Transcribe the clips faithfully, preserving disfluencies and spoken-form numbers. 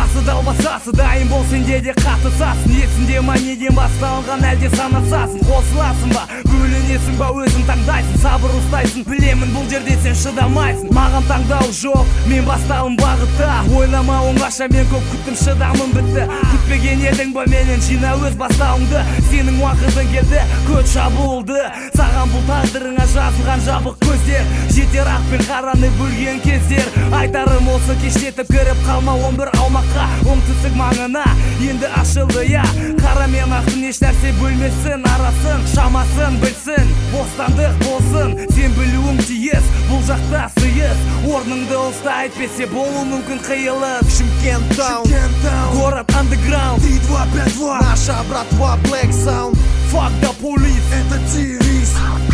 басы далбасасы дайын бол сенде де қатысасың. Есіңде ма неден басталған әлде санасасың. Қосыласың ба, бөлінесің ба, өзің таңдайсың. Сабыр ұстайсың, білемін бұл жерде сен шыдамайсың. Маған таңдау жоқ, мен бастауым бағытта. Ойлама оңаша, мен көп күттім, шыдамым бітті. Күтпеген едің ба менен, жина өз бастауыңды. Сенің уақытың келді, көт шабылды. Саған бұл тағдырыңа жазылған жабық көздер. Жетер ақ пен қараны бөлген кездер. Айтарым осы кештетіп кіріп қалма он бір аумаққа. Оңтүстік маңына енді ашылды, я. Қара мен ақтың еш нәрсе бөлмесін, арасын, шамасын білсін. Бостандық болсын, сен білуің тиіс. Бұл жақта сыйыс, орныңды ұста, әйтпесе болу мүмкін қиылып. Шымкент таун, город андеграунд, три два пять два, наша братва Black Sound. Fuck the police, это девиз.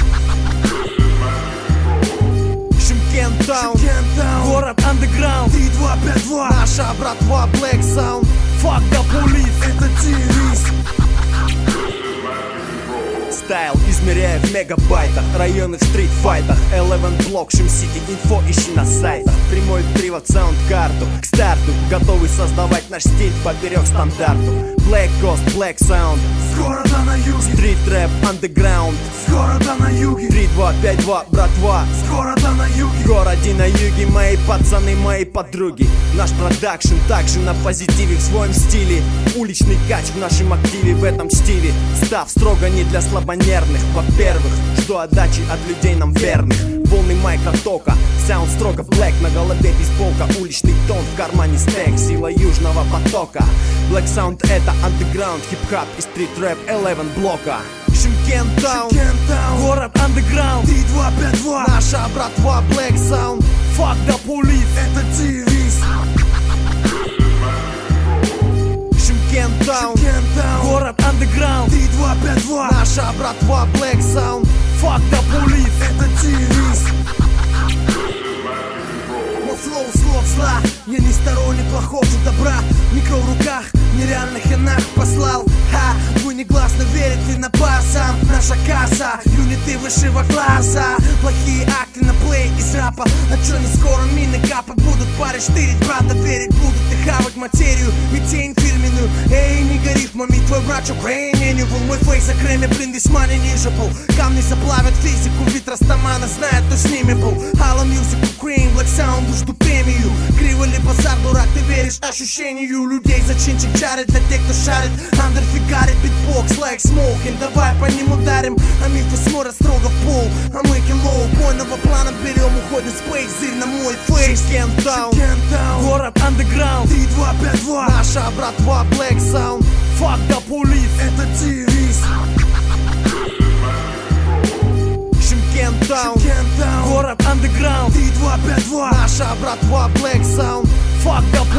Шымкент таун, город андеграунд, три два пять два, наша братва Black Sound. Fuck the police, это девиз. Стайл измеряя в мегабайтах, районы в стритфайтах. Eleven блок, Шим-Сити, инфо ищи на сайтах. Прямой привод, саунд-карту к старту, готовы создавать наш стиль поперек стандарту. Black Coast, Black Sound, с города на юге. Стрит рэп, андеграунд, с города на юге. три два пять два, братва, с города на юге. В городе на юге мои пацаны, мои подруги. Наш продакшн также на позитиве, в своем стиле. Уличный кач в нашем активе, в этом стиле. Став строго не для слабонервных. Во-первых, жду отдачи от людей нам верных. Волны майка-тока, саунд строго блэк. На голове бейсболка, уличный тон, в кармане стек. Сила южного потока. Black Sound это андеграунд, хип-хап и стрит-рэп Eleven блока. Шымкент таун, город андеграунд, три два пять два, наша братва Black Sound. Fuck the police, это девиз. Шымкент таун, город андеграунд, три два пять два, наша братва Black Sound. Fuck the police, это девиз. Мой флоу слов зла, я не сторонник плохого добра. Микро в руках, нереальных я нах послал. Ха, вы негласно верите на пасам. Наша касса, юниты высшего класса. Плохие акты на плей из рэпа. А чё не скоро мины капать будут? Парень штырить, брата верить будут. И хавать материю, и тень фирменную. Эй, не гори мами, твой брат Украине не был. Мой фейс о креме, блин, весьма не ниже был. Камни заплавят физику, вид Растамана знает, кто с ними был. Halo Music, Ukraine, Black Sound, жду премию. Криво ли базар, дурак, ты веришь ощущению людей. Зачинчик чарит для тех, кто шарит. Андер фигарит, битбокс, like smoking. Давай по ним ударим, а мифы смотрят строго в пол. А мы кило убойного плана берем, уходим с плейк, зырь на мой фейс. Шымкент таун, город андеграунд, три два пять два, наша братва Black Sound. Fuck the police, это девиз. Шымкент таун, город андеграунд, три два пять два, наша братва Black Sound. Fuck the